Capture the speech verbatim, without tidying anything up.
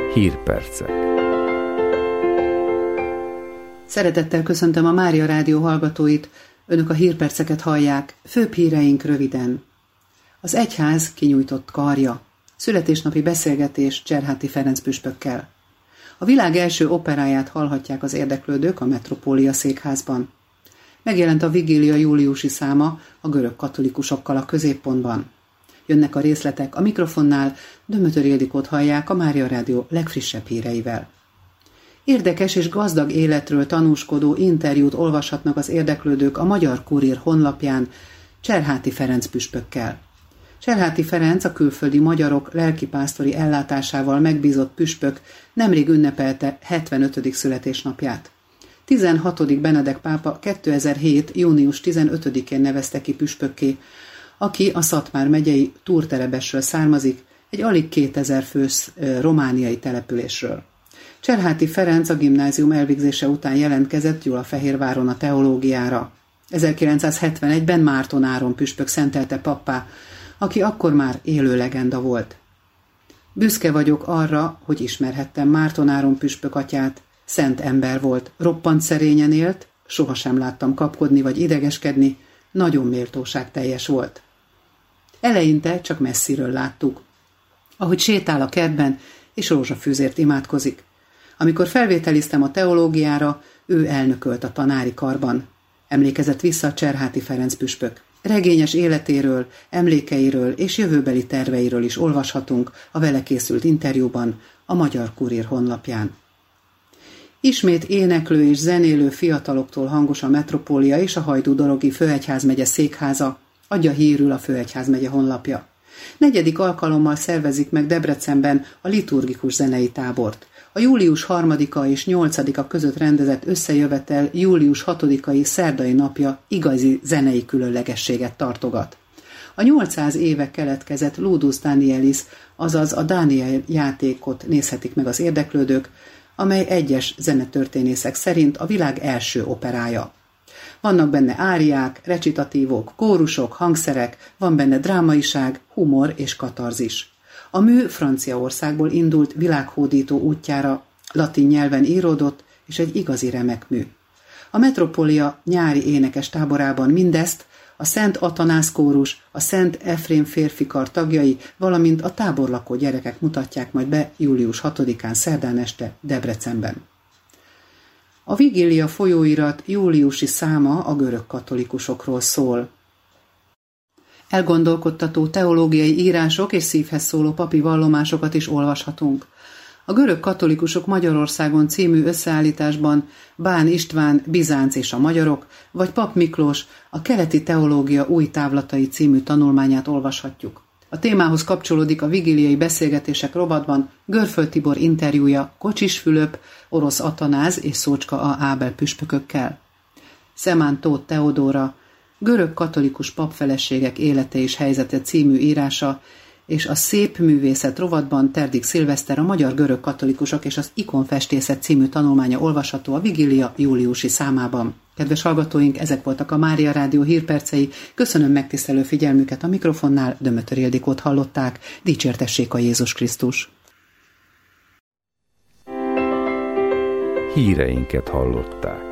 Hírpercek. Szeretettel köszöntöm a Mária Rádió hallgatóit, önök a hírperceket hallják, főbb híreink röviden. Az egyház kinyújtott karja, születésnapi beszélgetés Cserháti Ferenc püspökkel. A világ első operáját hallhatják az érdeklődők a Metropólia székházban. Megjelent a vigília júliusi száma a görög katolikusokkal a középpontban. Jönnek a részletek, a mikrofonnál Dömötör Ildikót hallják a Mária Rádió legfrissebb híreivel. Érdekes és gazdag életről tanúskodó interjút olvashatnak az érdeklődők a Magyar Kurír honlapján Cserháti Ferenc püspökkel. Cserháti Ferenc, a külföldi magyarok lelkipásztori ellátásával megbízott püspök nemrég ünnepelte hetvenötödik születésnapját. tizenhatodik Benedek pápa kétezer-hét. június tizenötödikén nevezte ki püspökké, aki a Szatmár megyei Túrterebesről származik, egy alig kétezer fős romániai településről. Cserháti Ferenc a gimnázium elvégzése után jelentkezett Gyulafehérváron a teológiára. ezerkilencszázhetvenegyben Márton Áron püspök szentelte pappá, aki akkor már élő legenda volt. Büszke vagyok arra, hogy ismerhettem Márton Áron püspök atyát, szent ember volt, roppant szerényen élt, sohasem láttam kapkodni vagy idegeskedni, nagyon méltóságteljes volt. Eleinte csak messziről láttuk, ahogy sétál a kertben, és rózsafűzért imádkozik. Amikor felvételiztem a teológiára, ő elnökölt a tanári karban. Emlékezett vissza a Cserháti Ferenc püspök. Regényes életéről, emlékeiről és jövőbeli terveiről is olvashatunk a vele készült interjúban a Magyar Kurír honlapján. Ismét éneklő és zenélő fiataloktól hangos a Metropólia és a Hajdú-Dorogi Főegyházmegye székháza, adja hírül a Főegyházmegye honlapja. Negyedik alkalommal szervezik meg Debrecenben a liturgikus zenei tábort. A július harmadika és nyolcadika között rendezett összejövetel július hatodikai szerdai napja igazi zenei különlegességet tartogat. A nyolcszáz éve keletkezett Ludus Danielis, azaz a Dániel játékot nézhetik meg az érdeklődők, amely egyes zenetörténészek szerint a világ első operája. Vannak benne áriák, recitatívok, kórusok, hangszerek, van benne drámaiság, humor és katarzis. A mű Franciaországból indult világhódító útjára, latin nyelven íródott, és egy igazi remek mű. A Metropólia nyári énekes táborában mindezt a Szent Atanász kórus, a Szent Efrém férfikar tagjai, valamint a táborlakó gyerekek mutatják majd be július hatodikán szerdán este Debrecenben. A vigília folyóirat júliusi száma a görög katolikusokról szól. Elgondolkodtató teológiai írások és szívhez szóló papi vallomásokat is olvashatunk. A görög katolikusok Magyarországon című összeállításban Bán István, Bizánc és a magyarok, vagy Pap Miklós, a keleti teológia új távlatai című tanulmányát olvashatjuk. A témához kapcsolódik a vigíliai beszélgetések rovatban Görföld Tibor interjúja Kocsis Fülöp, Orosz Atanáz és Szócska A. Ábel püspökökkel. Szemán Tóth Teodóra, Görög katolikus papfeleségek élete és helyzete című írása, és a Szép művészet rovatban Terdik Szilveszter, a magyar görög katolikusok és az ikonfestészet című tanulmánya olvasható a vigília júliusi számában. Kedves hallgatóink, ezek voltak a Mária Rádió hírpercei. Köszönöm megtisztelő figyelmüket, a mikrofonnál Dömötör Ildikót hallották. Dicsértessék a Jézus Krisztus! Híreinket hallották.